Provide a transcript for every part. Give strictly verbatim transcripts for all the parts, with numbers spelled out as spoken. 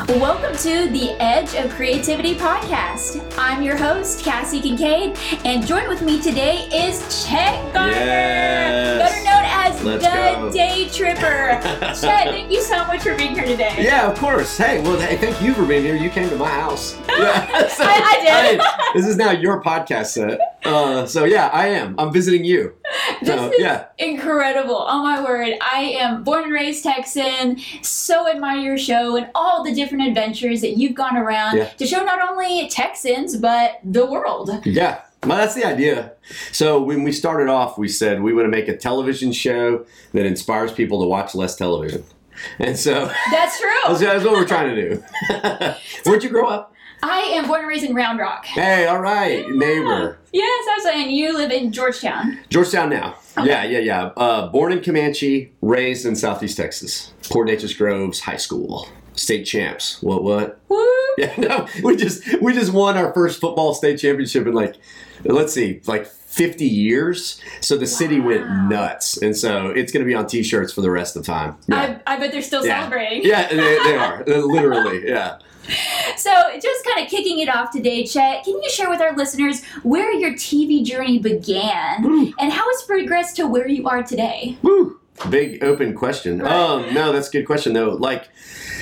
Welcome to the Edge of Creativity podcast. I'm your host, Cassie Kincaid, and joined with me today is Chet Garner, yes. better known as Let's the go. Day Tripper. Chet, thank you so much for being here today. Yeah, of course. Hey, well, hey, thank you for being here. You came to my house. Yeah, so, I, I did. hey, this is now your podcast set. Uh, so yeah, I am. I'm visiting you. This So, is yeah. incredible. Oh my word. I am born and raised Texan. So admire your show and all the different adventures that you've gone around Yeah. to show not only Texans, but the world. Yeah. Well, that's the idea. So when we started off, we said we want to make a television show that inspires people to watch less television. And so That's true. that's, that's what we're trying to do. Where'd you grow up? I am born and raised in Round Rock. Hey, all right, neighbor. Yes, I was saying you live in Georgetown. Georgetown now. Okay. Yeah, yeah, yeah. Uh, born in Comanche, raised in Southeast Texas. Port Neches Groves High School. State champs. What, what? Woo! Yeah, no, we just we just won our first football state championship in like, let's see, like fifty years. So the city went nuts. And so it's going to be on T-shirts for the rest of the time. Yeah, I, I bet they're still yeah. celebrating. Yeah, they, they are. Literally, yeah. So, just kind of kicking it off today, Chet, can you share with our listeners where your T V journey began Woo. and how it's progressed to where you are today? Woo. Big open question. Right. Um, no, that's a good question though. Like,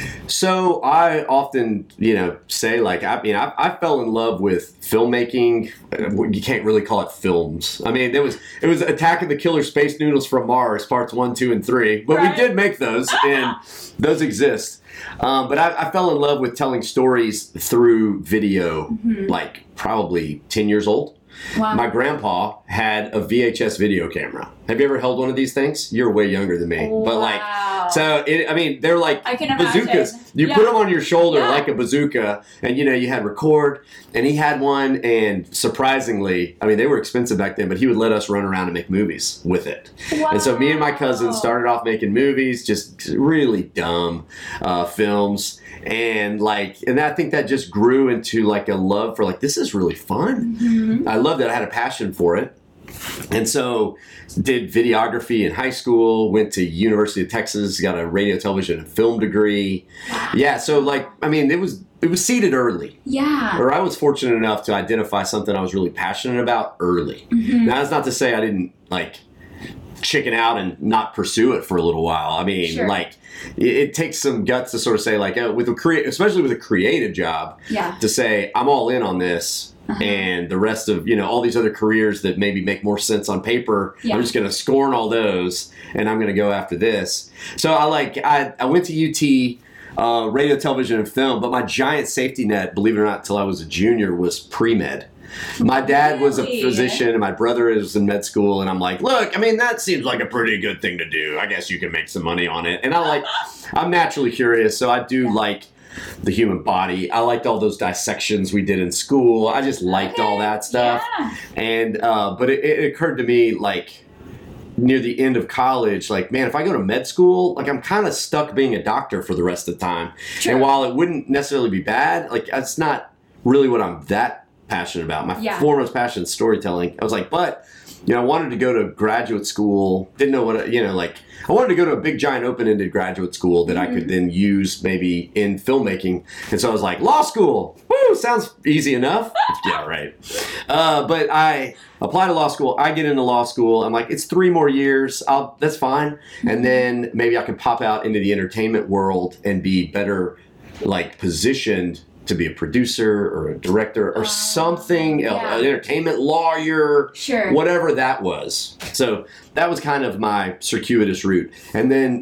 so I often, you know, say like, I mean, I, I fell in love with filmmaking. You can't really call it films. I mean, there was it was Attack of the Killer Space Noodles from Mars, parts one, two, and three. But Right. we did make those, and those exist. Um, but I, I fell in love with telling stories through video, Mm-hmm. like probably ten years old. Wow. My grandpa had a V H S video camera. Have you ever held one of these things? You're way younger than me. But like, Wow. so it, I mean, they're like I can imagine. bazookas. You Yeah. put them on your shoulder Yeah. like a bazooka, and you know, you had record, and he had one, and surprisingly, I mean, they were expensive back then, but he would let us run around and make movies with it. Wow. And so me and my cousin started off making movies, just really dumb uh, films. And like, and I think that just grew into like a love for like, this is really fun. Mhm. I loved it. I had a passion for it. And so did videography in high school, went to University of Texas, got a radio, television, and film degree. Yeah. So like, I mean, it was, it was seeded early. Yeah. Or I was fortunate enough to identify something I was really passionate about early. Mhm. Now, that's not to say I didn't like chicken out and not pursue it for a little while. I mean, Sure. like it, it takes some guts to sort of say like, oh, with a crea- especially with a creative job, Yeah. to say I'm all in on this. Uh-huh. And the rest of, you know, all these other careers that maybe make more sense on paper, Yeah. I'm just going to scorn all those and I'm going to go after this. So I like, I, I went to U T, uh, radio, television, and film, but my giant safety net, believe it or not, till I was a junior was pre-med. My dad was a Really? physician and my brother is in med school, and I'm like, look, I mean, that seems like a pretty good thing to do. I guess you can make some money on it. And I like, I'm naturally curious, so I do Yeah. like the human body. I liked all those dissections we did in school. I just liked all Okay. that stuff. Yeah. And, uh, but it, it occurred to me like near the end of college, like, man, if I go to med school, like I'm kind of stuck being a doctor for the rest of the time. True. And while it wouldn't necessarily be bad, like that's not really what I'm that passionate about. My Yeah. foremost passion is storytelling. I was like, but, you know, I wanted to go to graduate school. Didn't know what, you know, like I wanted to go to a big, giant, open-ended graduate school that Mm-hmm. I could then use maybe in filmmaking. And so I was like, law school. Woo, sounds easy enough. Yeah, right. Uh, but I apply to law school. I get into law school. I'm like, it's three more years. I'll, that's fine. And then maybe I can pop out into the entertainment world and be better, like, positioned to be a producer or a director or Uh, something, yeah. an entertainment lawyer, Sure. whatever that was. So that was kind of my circuitous route. And then,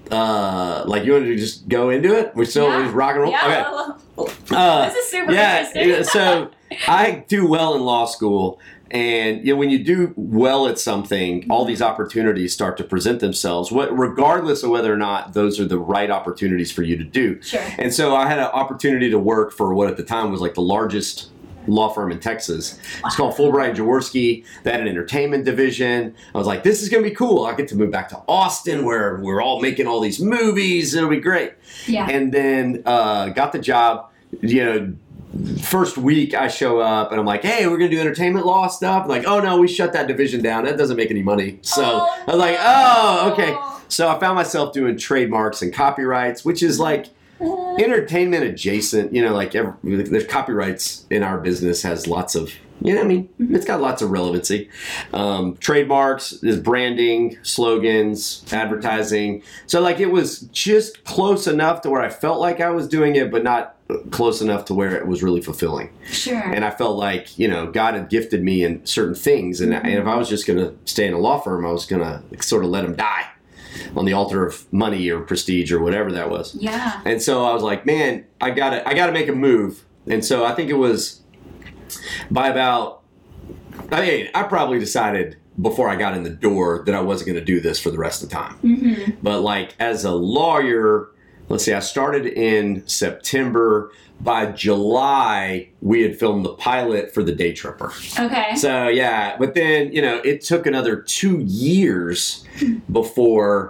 uh, like, you wanted to just go into it? We're still Yeah. just rock and roll? Yeah. Okay. Uh, This is super yeah, interesting. yeah, so I do well in law school. And you know, when you do well at something, all these opportunities start to present themselves, what, regardless of whether or not those are the right opportunities for you to do. Sure. And so I had an opportunity to work for what at the time was like the largest law firm in Texas. It's called Fulbright and Jaworski. They had an entertainment division. I was like, this is going to be cool. I get to move back to Austin where we're all making all these movies. It'll be great. Yeah. And then uh, got the job, you know, first week I show up and I'm like, hey, we're going to do entertainment law stuff. I'm like, oh no, we shut that division down. That doesn't make any money. So Oh, I was like, oh, okay. So I found myself doing trademarks and copyrights, which is like Uh, entertainment adjacent. You know, like every, there's copyrights in our business has lots of. You know what I mean? Mm-hmm. It's got lots of relevancy. Um, trademarks, is branding, slogans, advertising. So like it was just close enough to where I felt like I was doing it, but not close enough to where it was really fulfilling. Sure. And I felt like, you know, God had gifted me in certain things. And, and if I was just going to stay in a law firm, I was going to sort of let him die on the altar of money or prestige or whatever that was. Yeah. And so I was like, man, I gotta, I gotta make a move. And so I think it was by about, I mean, I probably decided before I got in the door that I wasn't going to do this for the rest of the time. Mm-hmm. But like as a lawyer, let's see, I started in September. By July, we had filmed the pilot for The Day Tripper. Okay. So yeah, but then, you know, it took another two years before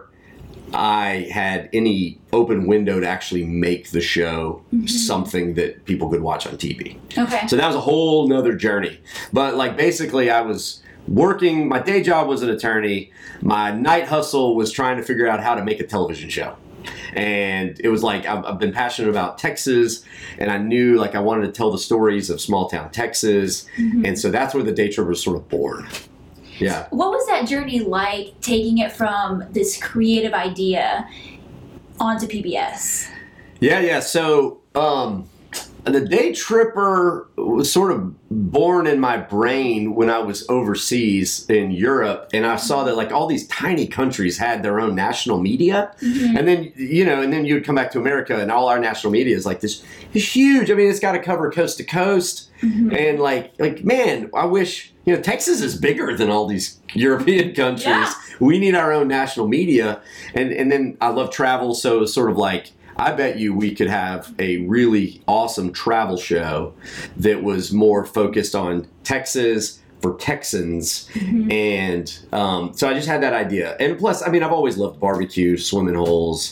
I had any open window to actually make the show mm-hmm. something that people could watch on T V. Okay. So that was a whole nother journey. But like basically I was working, my day job was an attorney. My night hustle was trying to figure out how to make a television show. And it was like, I've, I've been passionate about Texas, and I knew like I wanted to tell the stories of small town Texas. Mm-hmm. And so that's where The Day Tripper was sort of born. Yeah. What was that journey like, taking it from this creative idea onto P B S? Yeah, yeah. So um, The Day Tripper was sort of born in my brain when I was overseas in Europe, and I saw that like all these tiny countries had their own national media. Mm-hmm. And then, you know, and then you would come back to America and all our national media is like this, this huge. I mean, it's got to cover coast to coast. Mm-hmm. And like, like, man, I wish, you know, Texas is bigger than all these European countries. Yeah. We need our own national media. And, and then I love travel. So it's sort of like, I bet you we could have a really awesome travel show that was more focused on Texas for Texans. Mm-hmm. And um, so I just had that idea. And plus, I mean, I've always loved barbecue, swimming holes,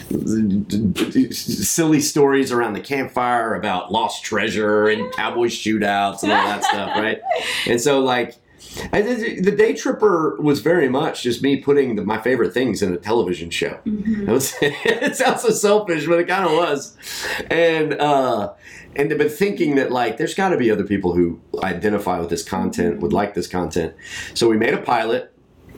silly stories around the campfire about lost treasure and cowboy shootouts and all that stuff, right? And so, like, I, the Day Tripper was very much just me putting the, my favorite things in a television show. Mm-hmm. It, was, it sounds so selfish, but it kind of was. And uh, and but thinking that like there's got to be other people who identify with this content, would like this content. So we made a pilot,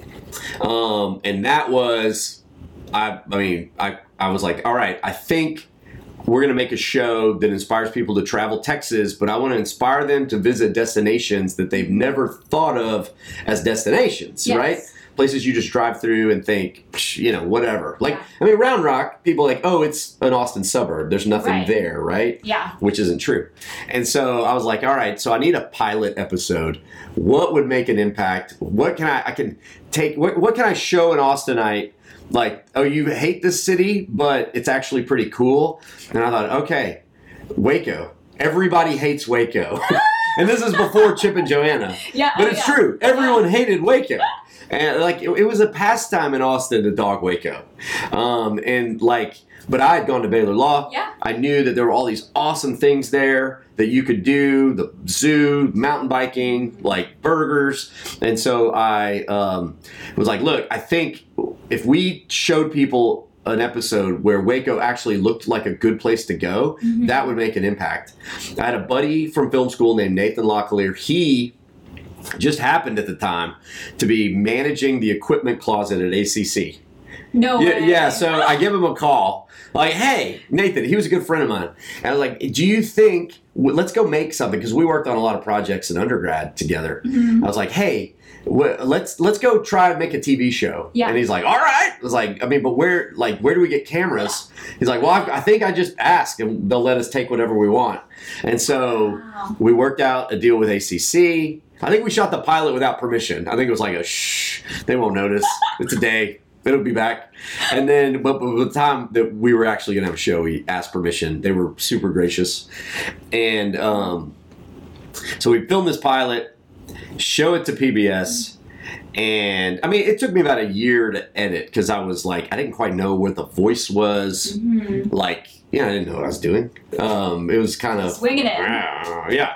um, and that was, I I mean I I was like, all right, I think we're going to make a show that inspires people to travel Texas, but I want to inspire them to visit destinations that they've never thought of as destinations, yes. right? Places you just drive through and think, you know, whatever. Like, yeah. I mean, Round Rock, people are like, oh, it's an Austin suburb. There's nothing right. there, right? Yeah. Which isn't true. And so I was like, all right, so I need a pilot episode. What would make an impact? What can I, I can take, what, what can I show an Austinite? Like, oh, you hate this city, but it's actually pretty cool. And I thought, okay, Waco. Everybody hates Waco. And this is before Chip and Joanna. Yeah, but oh, it's yeah. true. Everyone yeah. hated Waco. And like, it, it was a pastime in Austin to dog Waco. Um, and like, but I had gone to Baylor Law. Yeah. I knew that there were all these awesome things there that you could do, the zoo, mountain biking, like burgers. And so I um, was like, look, I think if we showed people an episode where Waco actually looked like a good place to go, mm-hmm. that would make an impact. I had a buddy from film school named Nathan Locklear. He just happened at the time to be managing the equipment closet at A C C. No yeah, way. Yeah, so I give him a call. Like, hey, Nathan, he was a good friend of mine. And I was like, do you think, let's go make something, because we worked on a lot of projects in undergrad together. Mm-hmm. I was like, hey, let's let's go try and make a T V show. Yeah. And he's like, all right. I was like, I mean, but where, like, where do we get cameras? Yeah. He's like, well, I've, I think I just ask and they'll let us take whatever we want. And so wow. we worked out a deal with A C C. I think we shot the pilot without permission. I think it was like a shh, they won't notice. It's a day. It'll be back. And then, but by the time that we were actually going to have a show, we asked permission. They were super gracious. And um, so we filmed this pilot, show it to P B S. And I mean, it took me about a year to edit because I was like, I didn't quite know what the voice was. Mm-hmm. Like, yeah, I didn't know what I was doing. Um, it was kind of swinging it. Uh, yeah.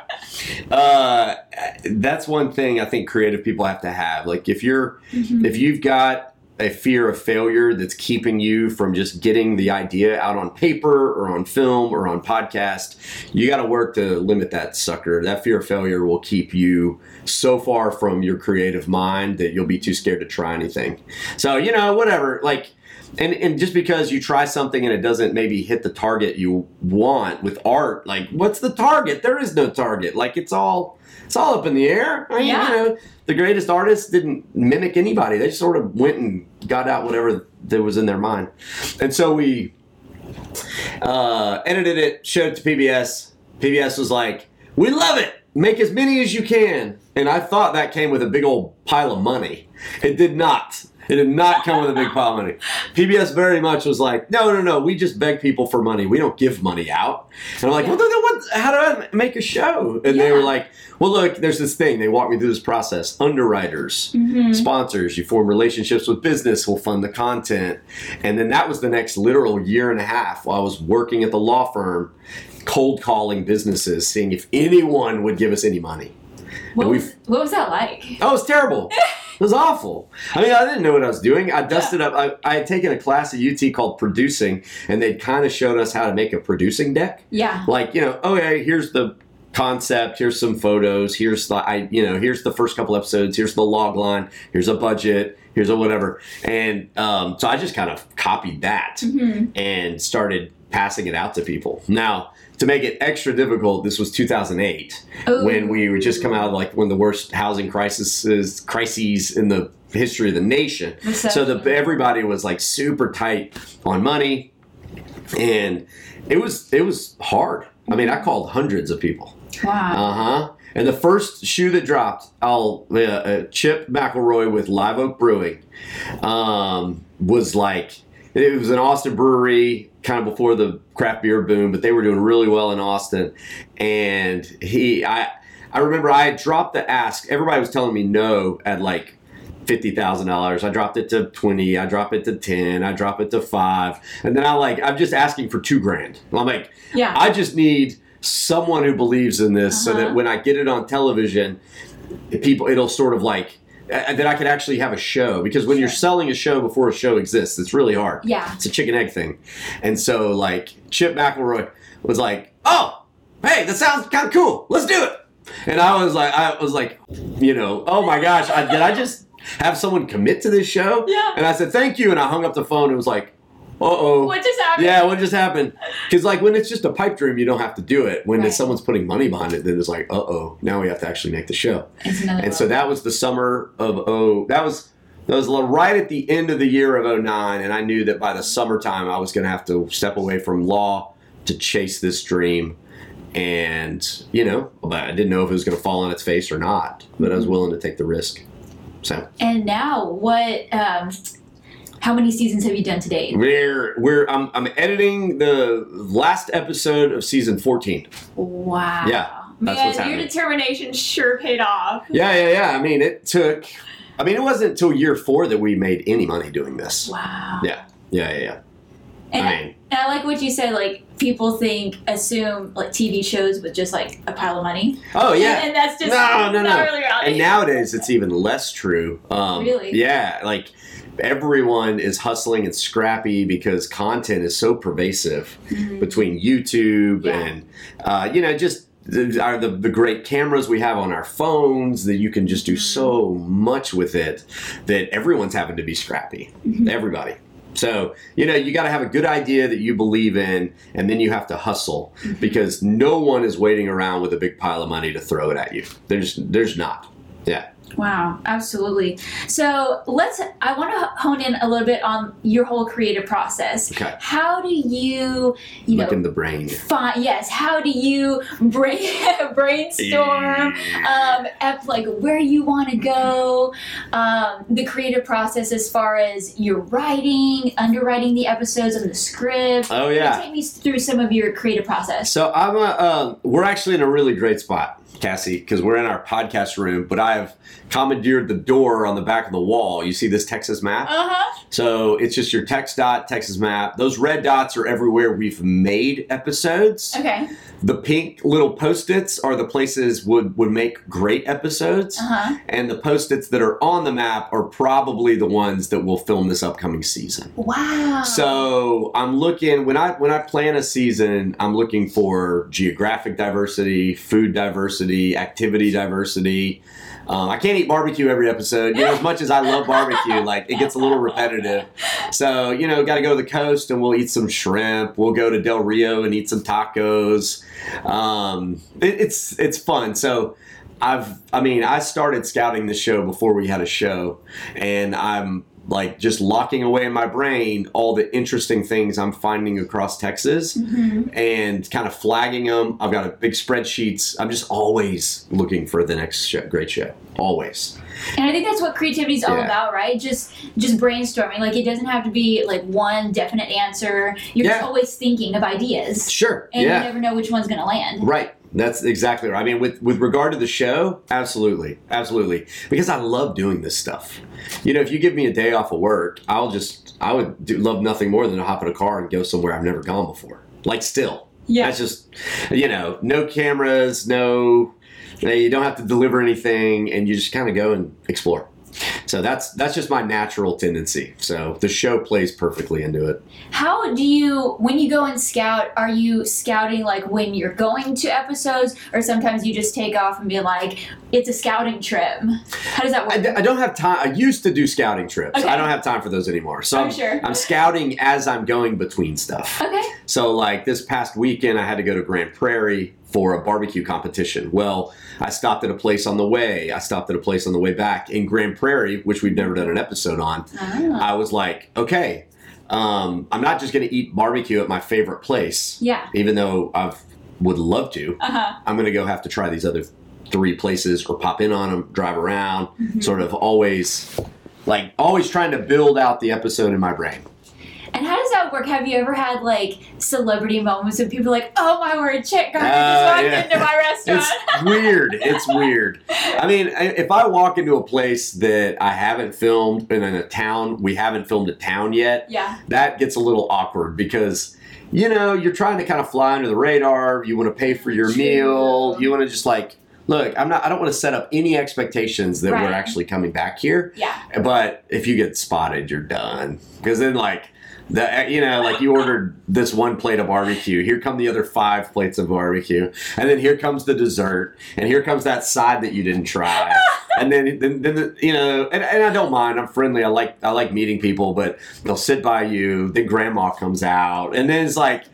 Uh, that's one thing I think creative people have to have. Like, if you're, mm-hmm. if you've got a fear of failure that's keeping you from just getting the idea out on paper or on film or on podcast, you got to work to limit that sucker. That fear of failure will keep you so far from your creative mind that you'll be too scared to try anything. So, you know, whatever, like, and, and just because you try something and it doesn't maybe hit the target you want with art, like, what's the target? There is no target. Like, it's all, it's all up in the air. I mean, Yeah. you know, the greatest artists didn't mimic anybody. They just sort of went and got out whatever that was in their mind. And so we uh, edited it, showed it to P B S. P B S was like, we love it. Make as many as you can. And I thought that came with a big old pile of money. It did not. It did not come with a big pile of money. P B S very much was like, no, no, no, we just beg people for money. We don't give money out. And I'm like, Yeah. well, then what, how do I make a show? And they Yeah. were like, well, look, there's this thing. They walked me through this process. Underwriters, Mhm. sponsors, you form relationships with business, will fund the content. And then that was the next literal year and a half while I was working at the law firm, cold calling businesses, seeing if anyone would give us any money. What And was, we've- what was that like? Oh, it was terrible. It was awful. I mean, I didn't know what I was doing. I dusted up. I, I had taken a class at U T called producing, and they kind of showed us how to make a producing deck. Yeah. Like, you know, okay, here's the concept, here's some photos, here's the, I, you know, here's the first couple episodes, here's the log line, here's a budget, here's a whatever. And um, so I just kind of copied that Mhm. and started passing it out to people. Now, to make it extra difficult, this was two thousand eight Ooh. when we were just come out of like one of the worst housing crises crises in the history of the nation. So the everybody was like super tight on money, and it was it was hard. I mean, I called hundreds of people. Wow. Uh huh. And the first shoe that dropped, I'll uh, uh, Chip McElroy with Live Oak Brewing, um, was like, it was an Austin brewery, kind of before the craft beer boom, but they were doing really well in Austin. And he, I, I remember I had dropped the ask. Everybody was telling me no at like fifty thousand dollars. I dropped it to twenty. I dropped it to ten. I dropped it to five. And then I like, I'm just asking for two grand. I'm like, Yeah. I just need someone who believes in this so Uh-huh. that when I get it on television, people, it'll sort of like, uh, that I could actually have a show. Because when you're Sure. selling a show before a show exists, it's really hard. Yeah. It's a chicken egg thing. And so like Chip McElroy was like, oh, hey, that sounds kind of cool. Let's do it. And I was like, I was like, you know, oh my gosh, I, did I just have someone commit to this show? Yeah. And I said, thank you. And I hung up the phone and was like, uh-oh. What just happened? Yeah, what just happened? Because like when it's just a pipe dream, you don't have to do it. When Right. it's someone's putting money behind it, then it's like, uh-oh, now we have to actually make the show. It's another And so world. that was the summer of oh, that was that was right at the end of the year of oh nine, and I knew that by the summertime I was going to have to step away from law to chase this dream. And you know, but I didn't know if it was going to fall on its face or not, but I was willing to take the risk. So And now, what? Um, how many seasons have you done to date? we're we're I'm I'm editing the last episode of season fourteen. Wow. Yeah. That's Man, what's your happening. determination sure paid off. Yeah, yeah, yeah. I mean, it took. I mean, it wasn't until year four that we made any money doing this. Wow. Yeah, yeah, yeah, yeah. And, I mean, and I like what you said. Like people think, assume like T V shows with just like a pile of money. oh yeah. And, and that's just No, no, not no. really reality. And nowadays, it's even less true. Um, Really? Yeah, like everyone is hustling and scrappy because content is so pervasive Mhm. between YouTube Yeah. and uh, you know just. The, are the, the great cameras we have on our phones that you can just do so much with it that everyone's having to be scrappy. Mhm. Everybody. So, you know, you got to have a good idea that you believe in, and then you have to hustle because no one is waiting around with a big pile of money to throw it at you. There's, there's not. Yeah. Wow, absolutely. So let's, I want to hone in a little bit on your whole creative process. Okay. How do you, you Look know, in the brain. find, yes, how do you brain, brainstorm, um, at like where you want to go, um, the creative process as far as your writing, underwriting the episodes and the script? Oh, yeah. Take me through some of your creative process. So I'm a, uh, we're actually in a really great spot. Cassie, because we're in our podcast room, but I have commandeered the door on the back of the wall. You see this Texas map? Uh-huh. So it's just your text dot Texas map. Those red dots are everywhere we've made episodes. Okay. The pink little Post-its are the places would, would make great episodes. Uh-huh. And the Post-its that are on the map are probably the ones that will film this upcoming season. Wow. So I'm looking, when I when I plan a season, I'm looking for geographic diversity, food diversity, activity diversity. Um, I can't eat barbecue every episode. You know, as much as I love barbecue, like it gets a little repetitive. So, you know, got to go to the coast and we'll eat some shrimp. We'll go to Del Rio and eat some tacos. Um, it, it's it's fun. So I've, I mean, I started scouting the show before we had a show, and I'm like just locking away in my brain all the interesting things I'm finding across Texas Mm-hmm. and kind of flagging them. I've got a big spreadsheets. I'm just always looking for the next show, great show. Always. And I think that's what creativity is all Yeah. about, right? Just just brainstorming. Like it doesn't have to be like one definite answer. You're just Yeah. always thinking of ideas. Sure. And yeah. you never know which one's gonna land. Right. That's exactly right. I mean, with, with regard to the show, absolutely. Absolutely. Because I love doing this stuff. You know, if you give me a day off of work, I'll just, I would do, love nothing more than to hop in a car and go somewhere I've never gone before. Like still. Yeah. That's just, you know, no cameras, no, you don't have to deliver anything, and you just kind of go and explore. So that's that's just my natural tendency. So the show plays perfectly into it. How do you, when you go and scout, are you scouting like when you're going to episodes, or sometimes you just take off and be like, it's a scouting trip? How does that work? I, d- I don't have time. I used to do scouting trips. Okay. I don't have time for those anymore. So I'm I'm, sure. I'm scouting as I'm going between stuff. Okay. So like this past weekend, I had to go to Grand Prairie for a barbecue competition. Well, I stopped at a place on the way. I stopped at a place on the way back in Grand Prairie, which we've never done an episode on. Ah. I was like, okay, um, I'm not just going to eat barbecue at my favorite place, Yeah. even though I would love to. Uh-huh. I'm going to go have to try these other three places or pop in on them, drive around, Mm-hmm. sort of always, like, always trying to build out the episode in my brain. And how does that work? Have you ever had like celebrity moments when people are like, oh my word, Chick Gardner just Uh, walked yeah. into my restaurant? It's weird. It's weird. I mean, I- if I walk into a place that I haven't filmed and in a town, we haven't filmed a town yet, Yeah. that gets a little awkward because, you know, you're trying to kind of fly under the radar. You want to pay for your True. meal. You want to just like, look, I'm not, I don't want to set up any expectations that Right. we're actually coming back here. Yeah. But if you get spotted, you're done. Because then, like, the, you know, like you ordered this one plate of barbecue. Here come the other five plates of barbecue. And then here comes the dessert. And here comes that side that you didn't try. And then, then, then the, you know, and, and I don't mind. I'm friendly. I like, I like meeting people, but they'll sit by you. Then grandma comes out. And then it's like,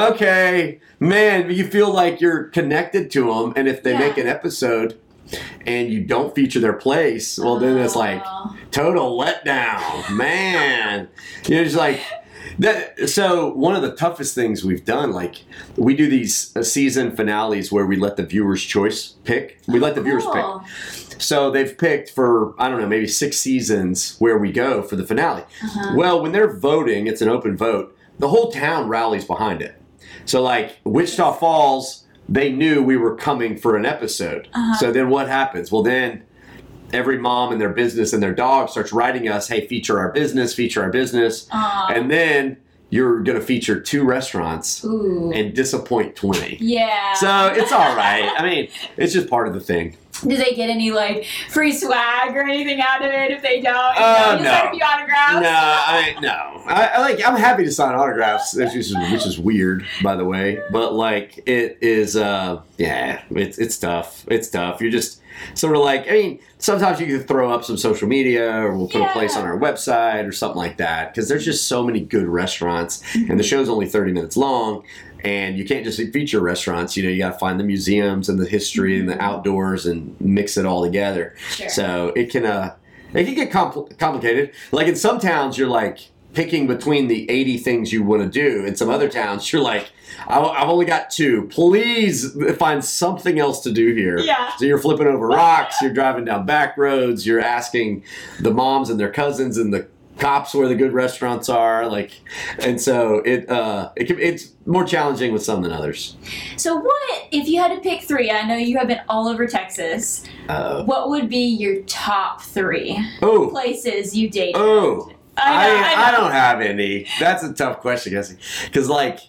okay, man, you feel like you're connected to them. And if they Yeah. make an episode and you don't feature their place, well, then it's like Oh. total letdown, man. You're just like that. So one of the toughest things we've done, like we do these uh, season finales where we let the viewers' choice pick. We let the viewers Cool. pick. So they've picked for, I don't know, maybe six seasons where we go for the finale. Uh-huh. Well, when they're voting, it's an open vote. The whole town rallies behind it. So like Wichita Falls, they knew we were coming for an episode. Uh-huh. So then what happens? Well, then every mom and their business and their dog starts writing us, hey, feature our business, feature our business. Aw. And then you're going to feature two restaurants Ooh. and disappoint twenty. Yeah. So it's all right. I mean, it's just part of the thing. Do they get any like free swag or anything out of it if they don't? You Uh, know, you no. sign a few autographs? No, I no. I, I like. I'm happy to sign autographs, which is which is weird, by the way. But like, it is. Uh, yeah, it's it's tough. It's tough. You're just sort of like. I mean, sometimes you can throw up some social media, or we'll put a place Yeah. on our website or something like that. Because there's just so many good restaurants, and the show's only thirty minutes long. And you can't just feature restaurants. You know, you got to find the museums and the history and the outdoors and mix it all together. Sure. So it can uh, it can get compl- complicated. Like in some towns, you're like picking between the eighty things you want to do. In some other towns, you're like, I- I've only got two. Please find something else to do here. Yeah. So you're flipping over rocks. You're driving down back roads. You're asking the moms and their cousins and the Cops where the good restaurants are, like, and so it uh, it can, it's more challenging with some than others. So what if you had to pick three? I know you have been all over Texas. Uh, What would be your top three oh, places you dated? oh, I, know, I, I, know. I don't have any. That's a tough question, Jesse, because like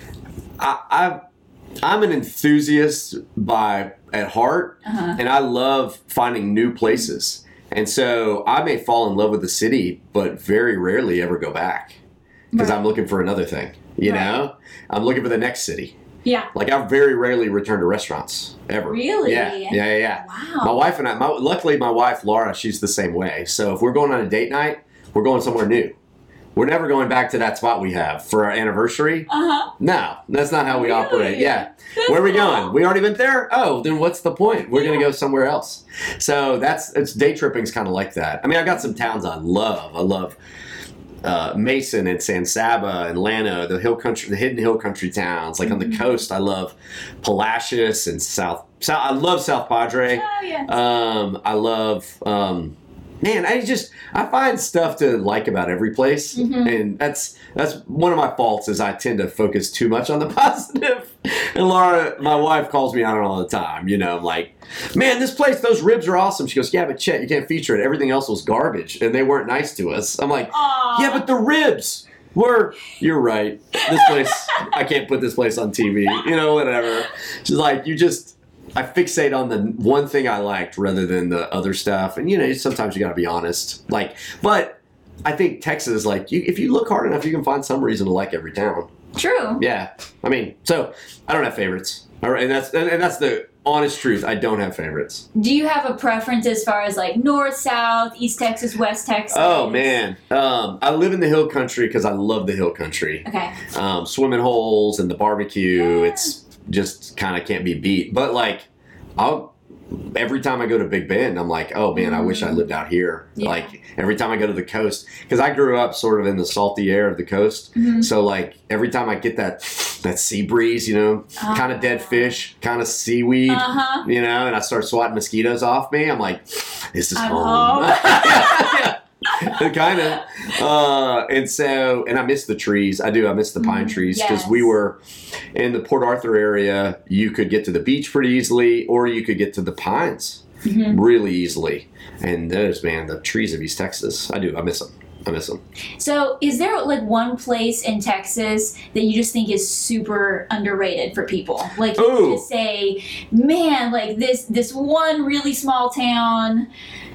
I, I I'm an enthusiast by at heart, Uh-huh. and I love finding new places. And so I may fall in love with the city, but very rarely ever go back because Right. I'm looking for another thing. You Right. know, I'm looking for the next city. Yeah. Like I very rarely return to restaurants ever. Really? Yeah, yeah, yeah. yeah. Wow. My wife and I. My, luckily, my wife Laura, she's the same way. So if we're going on a date night, we're going somewhere new. We're never going back to that spot we have for our anniversary. Uh huh. No, that's not how we Really? operate. Yeah. That's Where are we cool. going? We already been there? Oh, then what's the point? We're going to go somewhere else. So that's, it's day tripping's kind of like that. I mean, I got some towns I love. I love uh, Mason and San Saba and Llano, the hill country, the hidden hill country towns. Like on the coast, I love Palacios and South, South I love South Padre. Oh yeah. Um, I love, um, man, I just, I find stuff to like about every place. Mhm. And that's, that's one of my faults is I tend to focus too much on the positive. And Laura, my wife, calls me on it all the time. You know, I'm like, man, this place, those ribs are awesome. She goes, yeah, but Chet, you can't feature it. Everything else was garbage and they weren't nice to us. I'm like, Aw. yeah, but the ribs were, you're right. This place, I can't put this place on T V, you know, whatever. She's like, you just, I fixate on the one thing I liked rather than the other stuff. And, you know, sometimes you got to be honest. Like, but I think Texas, like, you, if you look hard enough, you can find some reason to like every town. True. Yeah. I mean, so I don't have favorites. All right. And that's, and that's the honest truth. I don't have favorites. Do you have a preference as far as like north, south, east Texas, west Texas? Oh, man. Um, I live in the hill country because I love the hill country. Okay. Um, swimming holes and the barbecue, Yeah. it's just kind of can't be beat. But like, I'll every time I go to Big Bend, I'm like, oh man, I wish I lived out here. Yeah. Like every time I go to the coast, because I grew up sort of in the salty air of the coast. Mhm. So like every time I get that that sea breeze, you know, Ah. kind of dead fish, kind of seaweed, Uh huh. you know, and I start swatting mosquitoes off me, I'm like, this is I'm home. home. yeah. kind of uh and so and I miss the trees. I do I miss the pine Mm, trees because yes. we were in the Port Arthur area. You could get to the beach pretty easily, or you could get to the pines Mhm. really easily. And those, man, the trees of East Texas, I do I miss them. I miss them. So, is there like one place in Texas that you just think is super underrated for people? Like, you Ooh. just say, man, like this this one really small town.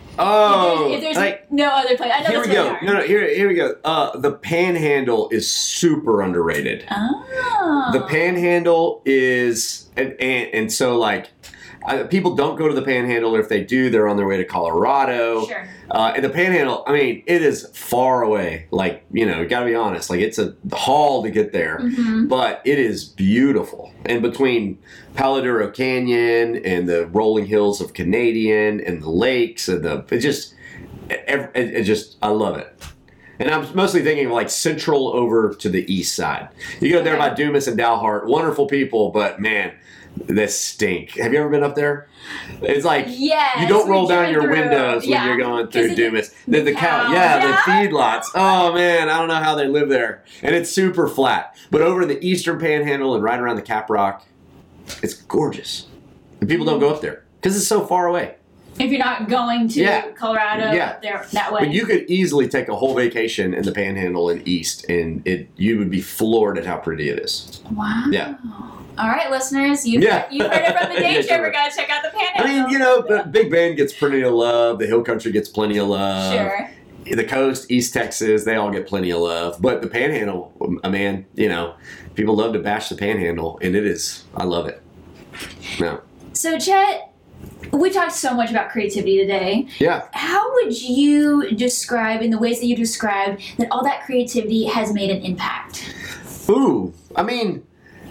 Oh, if there's, if there's like, no other place, I know here that's we really go. hard. No, no, here, here we go. Uh, the Panhandle is super underrated. Oh. The Panhandle is, and, and, and so like, I, people don't go to the Panhandle, or if they do, they're on their way to Colorado. Sure. Uh, and the Panhandle, I mean, it is far away. Like, you know, you got to be honest. Like, it's a haul to get there, hmm but it is beautiful. And between Palo Duro Canyon and the rolling hills of Canadian and the lakes and the, it just, it, it, it just, I love it. And I'm mostly thinking of like central over to the east side. You go there by Dumas and Dalhart, wonderful people, but man, they stink. Have you ever been up there? It's like, Yes, you don't we roll down driven your through. windows when Yeah. you're going 'Cause through it- Dumas. The, the cow, cows, yeah, yeah. the feedlots. Oh man, I don't know how they live there. And it's super flat. But over in the eastern panhandle and right around the Cap Rock, it's gorgeous. And people don't go up there because it's so far away. If you're not going to Yeah. Colorado, Yeah. up there that way. But you could easily take a whole vacation in the panhandle and east, and it you would be floored at how pretty it is. Wow. Yeah. All right, listeners, you've, Yeah. you've heard it from the Yeah, Day sure. Tripper. Gotta check out the I Panhandle. mean, you know, but Big Bend gets plenty of love. The Hill Country gets plenty of love. Sure. The coast, East Texas, they all get plenty of love. But the Panhandle, a man, you know, people love to bash the Panhandle, and it is, I love it. No. So, Chet, we talked so much about creativity today. Yeah. How would you describe, in the ways that you described, that all that creativity has made an impact? Ooh, I mean,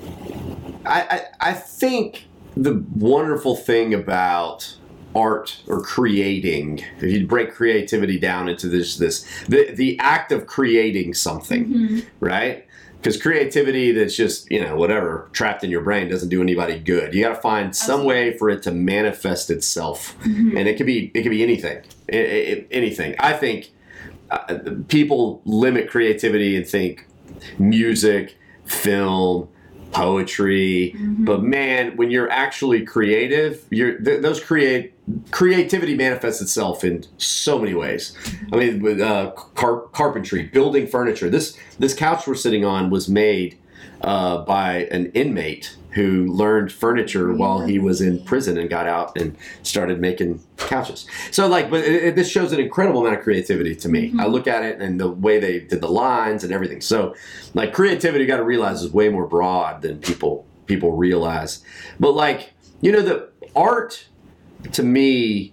I, I I think the wonderful thing about art or creating, if you break creativity down into this this the the act of creating something, Mhm. right? Because creativity that's just, you know, whatever trapped in your brain doesn't do anybody good. You got to find some way for it to manifest itself, Mhm. and it could be it could be anything, I- I- anything. I think uh, people limit creativity and think music, film, poetry, mm-hmm. but man, when you're actually creative, you're th- those create creativity manifests itself in so many ways. I mean, with uh, car- carpentry, building furniture. This this couch we're sitting on was made uh, by an inmate who learned furniture while he was in prison and got out and started making couches. So like, but it, it, this shows an incredible amount of creativity to me. Mm-hmm. I look at it and the way they did the lines and everything. So like creativity, you got to realize is way more broad than people, people realize. But like, you know, the art to me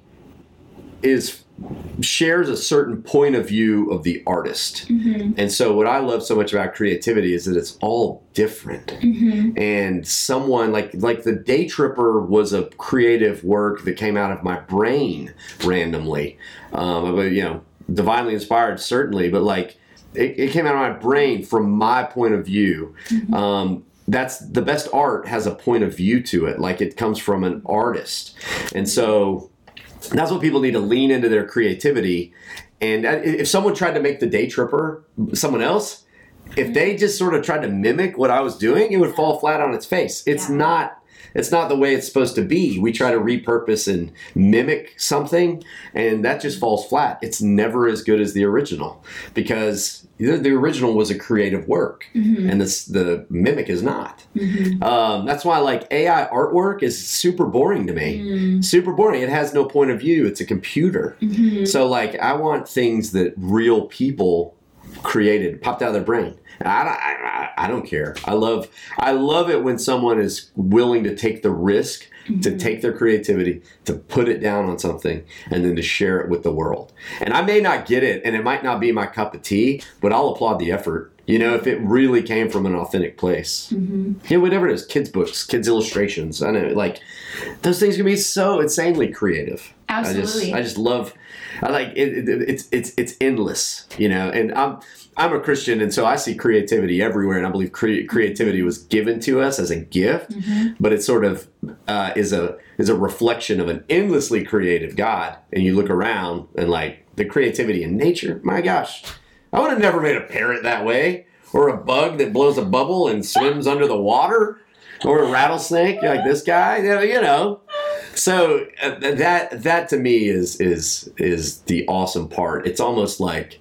is shares a certain point of view of the artist. Mm-hmm. And so what I love so much about creativity is that it's all different. Mm-hmm. And someone like like the Day Tripper was a creative work that came out of my brain randomly. Um, but, you know, divinely inspired, certainly, but like it, it came out of my brain from my point of view. Mm-hmm. Um, that's the best art has a point of view to it. Like it comes from an artist. And so that's what people need to lean into their creativity. And if someone tried to make the Day Tripper someone else, if they just sort of tried to mimic what I was doing, it would fall flat on its face. It's yeah. not it's not the way it's supposed to be. We try to repurpose and mimic something, and that just falls flat. It's never as good as the original because the, the original was a creative work, mm-hmm. and this, the mimic is not. Mm-hmm. Um, that's why like A I artwork is super boring to me. Mm-hmm. Super boring. It has no point of view. It's a computer. Mm-hmm. So like I want things that real people created, popped out of their brain. And I, I, I don't care. I love I love it when someone is willing to take the risk, mm-hmm. to take their creativity, to put it down on something, and then to share it with the world. And I may not get it, and it might not be my cup of tea, but I'll applaud the effort. You know, if it really came from an authentic place. Mm-hmm. Yeah, whatever it is, kids' books, kids' illustrations. I know, like, those things can be so insanely creative. Absolutely. I just, I just love, I like, it, it, it's it's it's endless, you know, and I'm, I'm a Christian, and so I see creativity everywhere, and I believe cre- creativity was given to us as a gift, mm-hmm. but it sort of uh, is a is a reflection of an endlessly creative God. And you look around, and like, the creativity in nature, my gosh, I would have never made a parrot that way, or a bug that blows a bubble and swims under the water, or a rattlesnake like this guy, you know. So uh, that that to me is is is the awesome part. It's almost like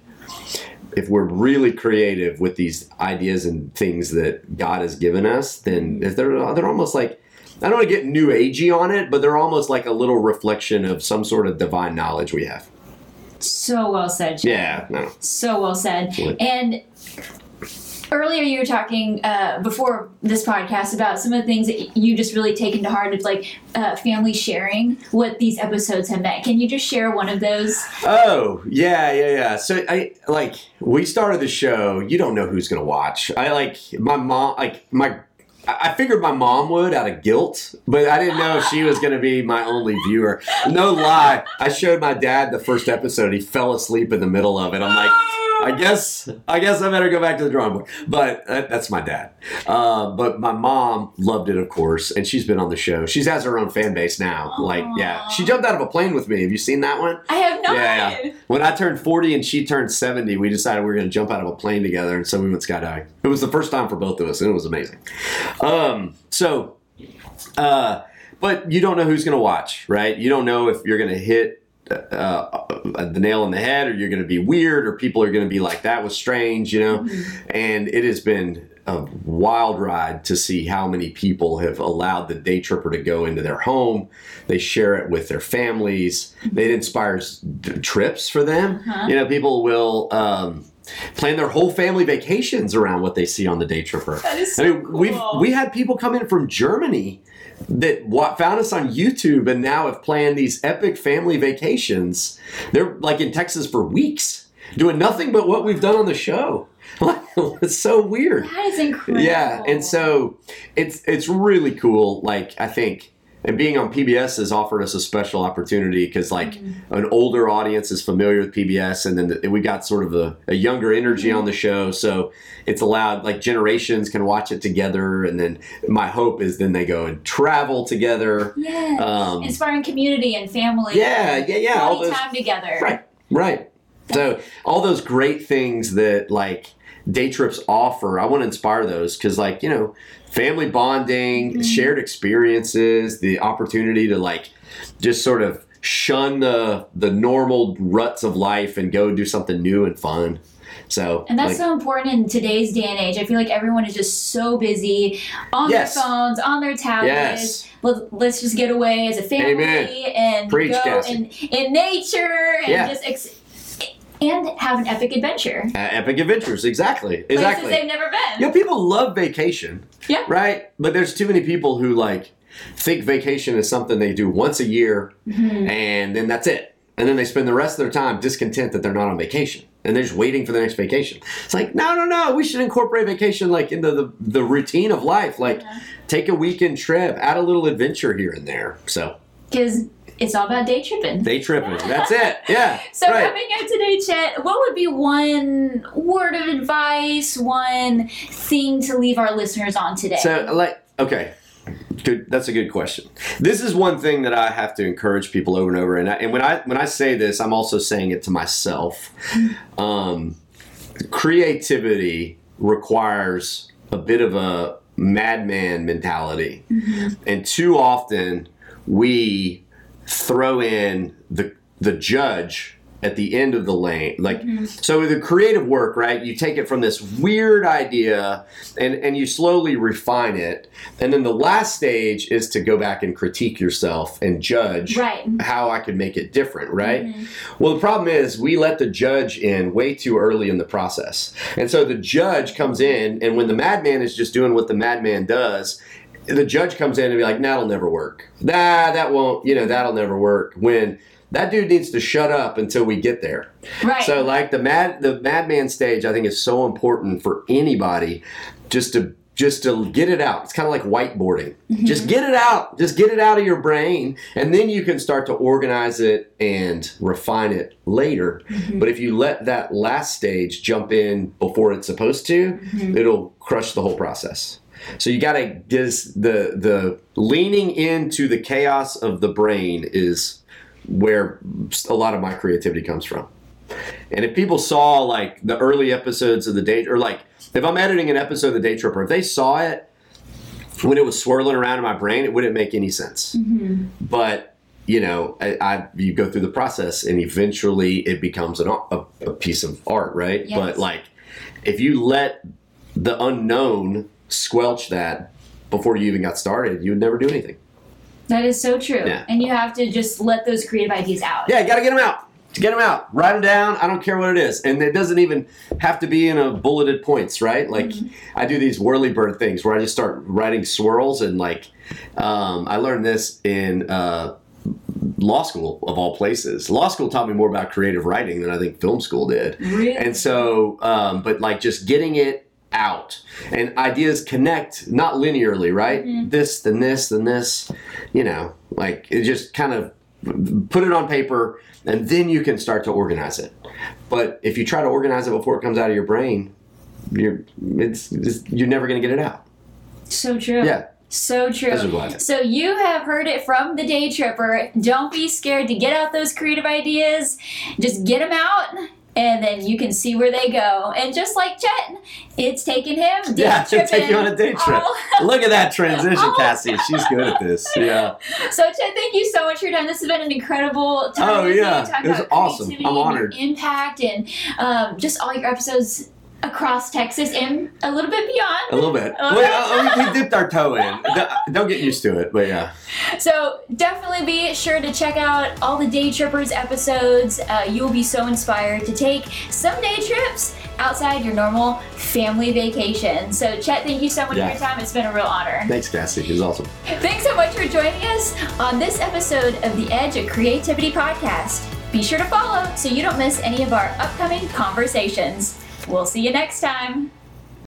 if we're really creative with these ideas and things that God has given us, then if they're they're almost like, I don't want to get new agey on it, but they're almost like a little reflection of some sort of divine knowledge we have. So well said, Chad. Yeah, no. So well said. Really? And earlier you were talking uh, before this podcast about some of the things that you just really taken to heart of like uh, family sharing, what these episodes have meant. Can you just share one of those? Oh, yeah, yeah, yeah. So I like, we started the show, you don't know who's going to watch. I like, my mom, like my, I figured my mom would out of guilt, but I didn't know if she was going to be my only viewer. No lie. I showed my dad the first episode. He fell asleep in the middle of it. I'm like, I guess I guess I better go back to the drawing board. But that, that's my dad. Uh, but my mom loved it, of course, and she's been on the show. She has her own fan base now. Aww. Like, yeah. She jumped out of a plane with me. Have you seen that one? I have not. Yeah, yeah. When I turned forty and she turned seventy, we decided we were going to jump out of a plane together, and so we went skydiving. It was the first time for both of us, and it was amazing. Um, so, uh, but you don't know who's going to watch, right? You don't know if you're going to hit Uh, the nail in the head, or you're going to be weird, or people are going to be like, that was strange, you know. Mm-hmm. And it has been a wild ride to see how many people have allowed the Day Tripper to go into their home. They share it with their families. Mm-hmm. It inspires trips for them. Uh-huh. You know, people will um, plan their whole family vacations around what they see on the Day Tripper. That is so I mean, cool. we've we had people come in from Germany that found us on YouTube and now have planned these epic family vacations. They're like in Texas for weeks, doing nothing but what we've done on the show. It's so weird. That is incredible. Yeah, and so it's it's really cool. Like, I think, and being on P B S has offered us a special opportunity because, like, mm-hmm. an older audience is familiar with P B S, and then the, we got sort of a, a younger energy mm-hmm. on the show. So it's allowed, like, generations can watch it together, and then my hope is then they go and travel together. Yeah, um, inspiring community and family. Yeah, yeah, yeah. All all those time together. Right, right. So all those great things that like day trips offer, I want to inspire those because like, you know, family bonding, mm-hmm. shared experiences, the opportunity to like just sort of shun the the normal ruts of life and go do something new and fun. So, and that's like, so important in today's day and age. I feel like everyone is just so busy on yes. their phones, on their tablets. Yes. Let, let's just get away as a family Amen. and Preach, go Cassie. in, in nature and Yeah. just ex- and have an epic adventure. Uh, epic adventures, exactly, Places exactly. they've never been. You know, people love vacation, Yeah. right? But there's too many people who like think vacation is something they do once a year, Mm-hmm. and then that's it. And then they spend the rest of their time discontent that they're not on vacation, and they're just waiting for the next vacation. It's like, no, no, no. We should incorporate vacation like into the the routine of life. Like, Yeah. take a weekend trip, add a little adventure here and there. So, Because it's all about day tripping. day tripping. That's it. Yeah. So right. coming up today, Chet, what would be one word of advice, one thing to leave our listeners on today? So, like, okay, good. That's a good question. This is one thing that I have to encourage people over and over. And I, and when I when I say this, I'm also saying it to myself. Um, creativity requires a bit of a madman mentality, Mm-hmm. and too often we throw in the the judge at the end of the lane. Like, Mm-hmm. so the creative work, right? You take it from this weird idea and, and you slowly refine it. And then the last stage is to go back and critique yourself and judge Right. how I could make it different, right? Mhm. Well, the problem is we let the judge in way too early in the process. And so the judge comes in, and when the madman is just doing what the madman does, the judge comes in and be like, nah, that'll never work. Nah, that won't, you know, that'll never work. When that dude needs to shut up until we get there. Right. So like the mad the madman stage, I think is so important for anybody just to just to get it out. It's kind of like whiteboarding. Mm-hmm. Just get it out. Just get it out of your brain, and then you can start to organize it and refine it later. Mm-hmm. But if you let that last stage jump in before it's supposed to, Mm-hmm. it'll crush the whole process. So you got to just the the leaning into the chaos of the brain is where a lot of my creativity comes from. And if people saw like the early episodes of the day, or like if I'm editing an episode of the Day Tripper, if they saw it when it was swirling around in my brain, it wouldn't make any sense. Mm-hmm. But you know, I, I you go through the process, and eventually it becomes an, a, a piece of art, right? Yes. But like, if you let the unknown squelch that before you even got started, you would never do anything. That is so true. Yeah. And you have to just let those creative ideas out. Yeah, you got to get them out. Get them out. Write them down. I don't care what it is. And it doesn't even have to be in a bulleted points, right? Like, Mm-hmm. I do these whirly bird things where I just start writing swirls. And, like, um, I learned this in uh, law school, of all places. Law school taught me more about creative writing than I think film school did. Really? And so, um, but, like, just getting it out, and ideas connect not linearly, right? Mm-hmm. This, then this, then this, you know, like it just kind of put it on paper, and then you can start to organize it. But if you try to organize it before it comes out of your brain, you're it's, it's you're never going to get it out. So true. Yeah. So true. That's what I think. So you have heard it from the Day Tripper. Don't be scared to get out those creative ideas. Just get them out, and then you can see where they go. And just like Chet, it's taken him day Yeah, to tripping. take you on a day trip. all- Look at that transition, all Cassie. She's good at this. Yeah. So Chet, thank you so much for your time. This has been an incredible time. Oh, with yeah. you, talking It was about awesome. creativity I'm and honored. impact, and um, just all your episodes across Texas and a little bit beyond. A little bit. A little Well, bit. uh, we dipped our toe in. Don't get used to it, but yeah. So definitely be sure to check out all the Day Trippers episodes. Uh, you'll be so inspired to take some day trips outside your normal family vacation. So Chet, thank you so much Yeah. for your time. It's been a real honor. Thanks, Cassie. It was awesome. Thanks so much for joining us on this episode of the Edge of Creativity podcast. Be sure to follow so you don't miss any of our upcoming conversations. We'll see you next time.